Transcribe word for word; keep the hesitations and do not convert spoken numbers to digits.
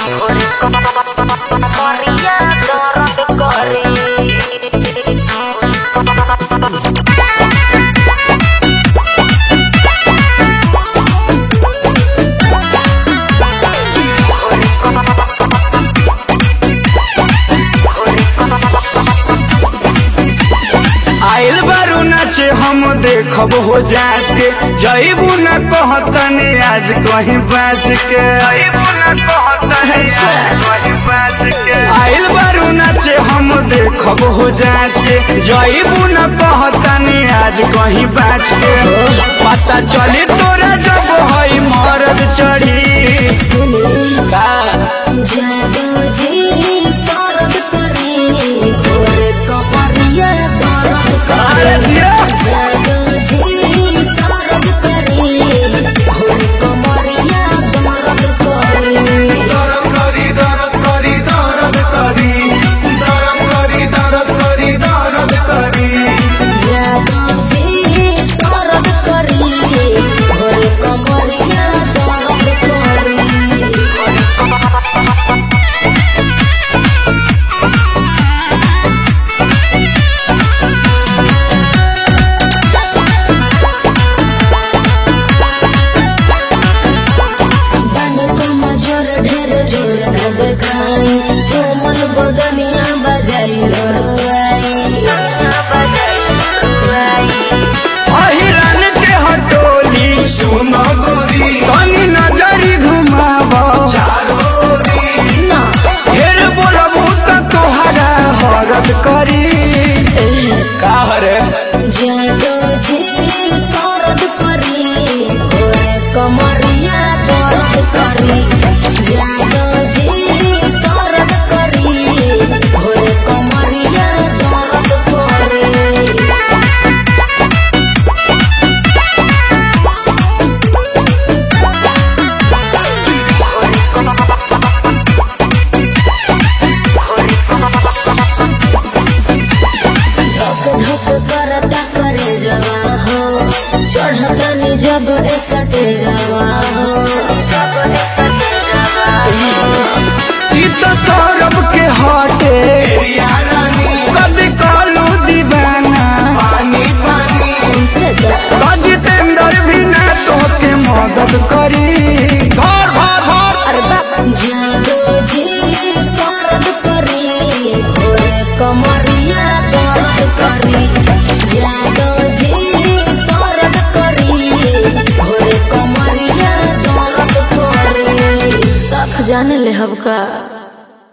Maria dorong kori. आइल बारू नाचे हम देखब हो जांच के जईबू न कहतने आज कहीं बाज के आइल बारू नाचे हम देखब हो जांच के जईबू न कहतने आज कहीं बाज के पता चली तोरा जब हई मरद चढ़ी का अहिरन के हटोली सुनो गोरी तनी नजरी घुमाबो ढेर बोलबू त तोहरा हरद करी का हरे कमरिया दर्द करी जादो जी सरद करी भोरे कमरिया दर्द करी। धक करता करे जवा हो चढ़तनी जब सटे जवा हो ई तो सौरभ के हटे कभी कालू दीवाना जितेंद्र भी ना तोके मदद करी भर भर भर अरे बाप जादो जी सरद करी भोरे कमरिया दर्द करी जादो जी सरद करी भोरे कमरिया दर्द करी सब जाने ले हब का।